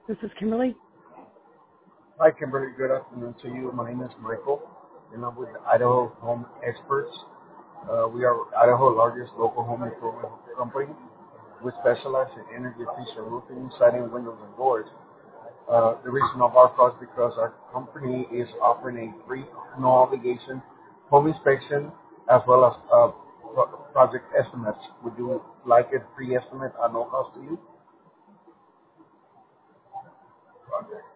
This is Kimberly. Hi, Kimberly. Good afternoon to you. My name is Michael, and I'm with Idaho Home Experts. We are Idaho's largest local home improvement company. We specialize in energy-efficient roofing, siding, windows, and doors. The reason of our call is because our company is offering a free, no obligation home inspection as well as project estimates. Would you like a free estimate at no cost to you?